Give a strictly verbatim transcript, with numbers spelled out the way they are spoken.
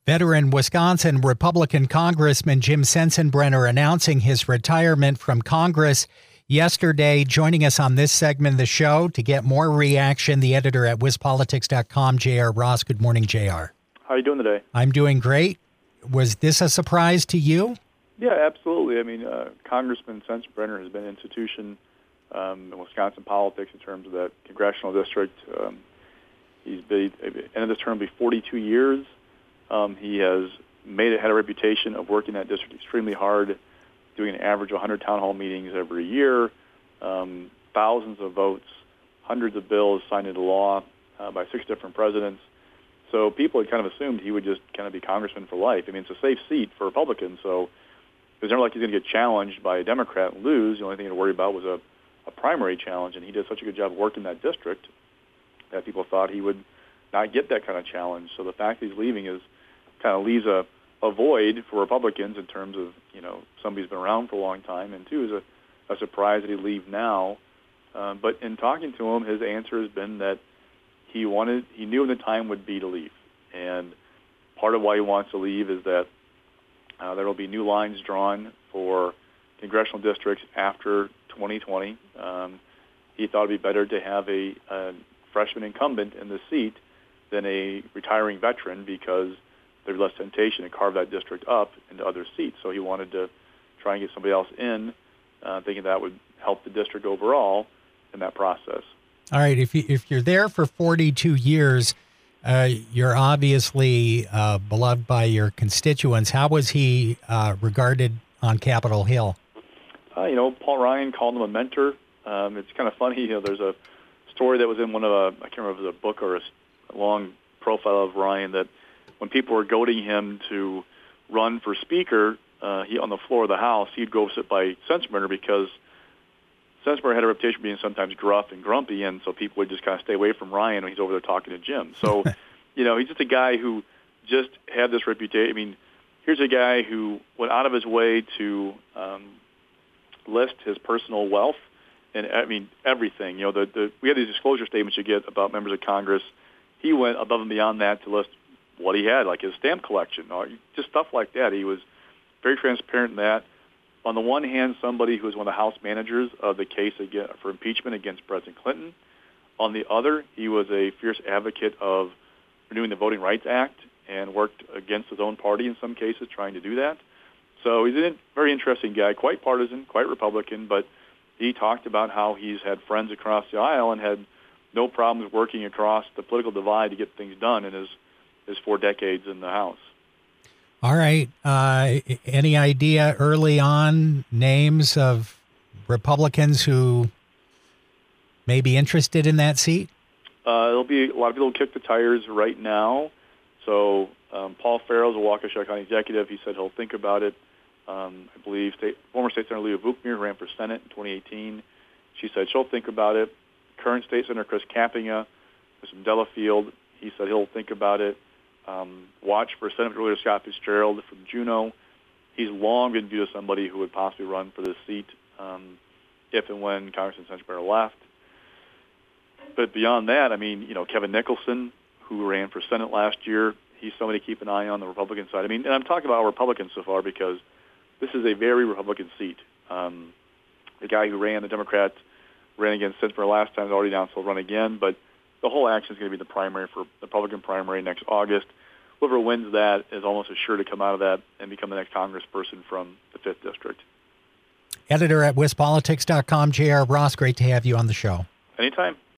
Veteran Wisconsin Republican Congressman Jim Sensenbrenner announcing his retirement from Congress yesterday. Joining us on this segment of the show to get more reaction, the editor at wiz politics dot com, J R. Ross. Good morning, J R. How are you doing today? I'm doing great. Was this a surprise to you? Yeah, absolutely. I mean, uh, Congressman Sensenbrenner has been an institution um, in Wisconsin politics in terms of that congressional district. Um, he's been, end of this term, will be forty-two years. Um, he has made it, had a reputation of working that district extremely hard, doing an average of one hundred town hall meetings every year, um, thousands of votes, hundreds of bills signed into law uh, by six different presidents. So people had kind of assumed he would just kind of be congressman for life. I mean, it's a safe seat for Republicans, so it was never like he's going to get challenged by a Democrat and lose. The only thing to worry about was a, a primary challenge, and he did such a good job working that district that people thought he would not get that kind of challenge. So the fact that he's leaving is kind of leaves a, a void for Republicans in terms of, you know, somebody who's been around for a long time, and two, is a, a surprise that he'd leave now. Um, but in talking to him, his answer has been that he wanted, he knew when the time would be to leave. And part of why he wants to leave is that uh, there will be new lines drawn for congressional districts after twenty twenty. Um, he thought it would be better to have a, a freshman incumbent in the seat than a retiring veteran, because there's less temptation to carve that district up into other seats. So he wanted to try and get somebody else in, uh, thinking that would help the district overall in that process. All right, if you, if you're there for forty-two years, uh, you're obviously uh, beloved by your constituents. How was he uh, regarded on Capitol Hill? Uh, you know, Paul Ryan called him a mentor. Um, it's kind of funny. You know, there's a story that was in one of a, I can't remember if it was a book or a long profile of Ryan, that when people were goading him to run for speaker, uh, he on the floor of the House, he'd go sit by Sensenbrenner, because Sensenbrenner had a reputation of being sometimes gruff and grumpy, and so people would just kind of stay away from Ryan when he's over there talking to Jim. So, you know, he's just a guy who just had this reputation. I mean, here's a guy who went out of his way to um, list his personal wealth and, I mean, everything. You know, the, the we had these disclosure statements you get about members of Congress. He went above and beyond that to list what he had, like his stamp collection, or just stuff like that. He was very transparent in that. On the one hand, somebody who was one of the House managers of the case against, for impeachment against President Clinton. On the other, he was a fierce advocate of renewing the Voting Rights Act and worked against his own party in some cases trying to do that. So he's a very interesting guy, quite partisan, quite Republican, but he talked about how he's had friends across the aisle and had no problems working across the political divide to get things done in his, his four decades in the House. All right. Uh, any idea early on names of Republicans who may be interested in that seat? Uh, there'll be a lot of people who kick the tires right now. So um, Paul Farrell's a Waukesha County executive. He said he'll think about it. Um, I believe state, former State Senator Leah Vukmir ran for Senate in twenty eighteen. She said she'll think about it. Current State Senator Chris Kampinga is from Delafield. He said he'll think about it. Um, watch for Senator Leader Scott Fitzgerald from Juneau. He's long been viewed as somebody who would possibly run for this seat um, if and when Congressman Sensenbrenner left. But beyond that, I mean, you know, Kevin Nicholson, who ran for Senate last year, he's somebody to keep an eye on the Republican side. I mean, and I'm talking about Republicans so far because this is a very Republican seat. Um, the guy who ran, the Democrat, ran against Sensenbrenner last time, is already announced he'll run again, but the whole action is going to be the primary for the Republican primary next August. Whoever wins that is almost assured to come out of that and become the next congressperson from the fifth District. Editor at wiz politics dot com, J R. Ross, great to have you on the show. Anytime.